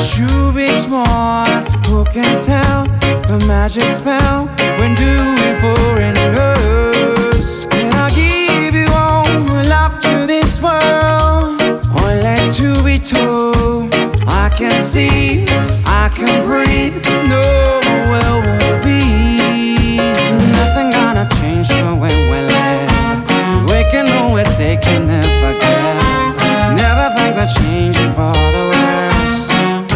You be smart, who can tell the magic spell when doing foreigners? And I give you all my love to this world, only to be told I can see, I can breathe, no where will be. Nothing gonna change the way we live. We can always take and never forget. Never things are changing for the worse.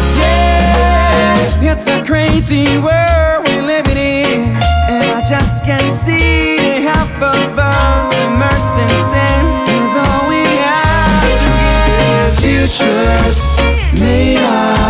Yeah, it's a crazy world we're living in, and I just can't see the half of us immersed in sin. Is all we have to give is futures made of